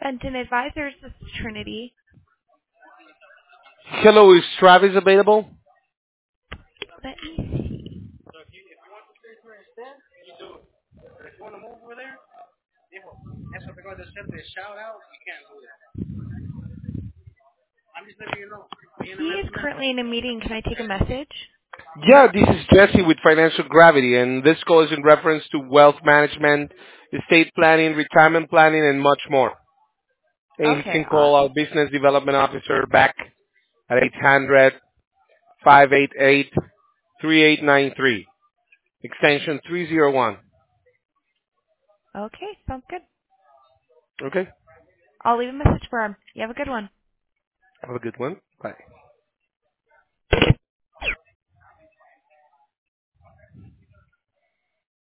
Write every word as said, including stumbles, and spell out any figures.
Benton Advisors, this is Trinity. Hello, is Travis available? Let me see. He is currently in a meeting. Can I take a message? Yeah, this is Jesse with Financial Gravity, and this call is in reference to wealth management, estate planning, retirement planning, and much more. And he Okay, can call our awesome. business development officer back at eight hundred, five eight eight, three eight nine three, extension three zero one. Okay, sounds good. Okay? I'll leave a message for him. You have a good one. Have a good one. Bye.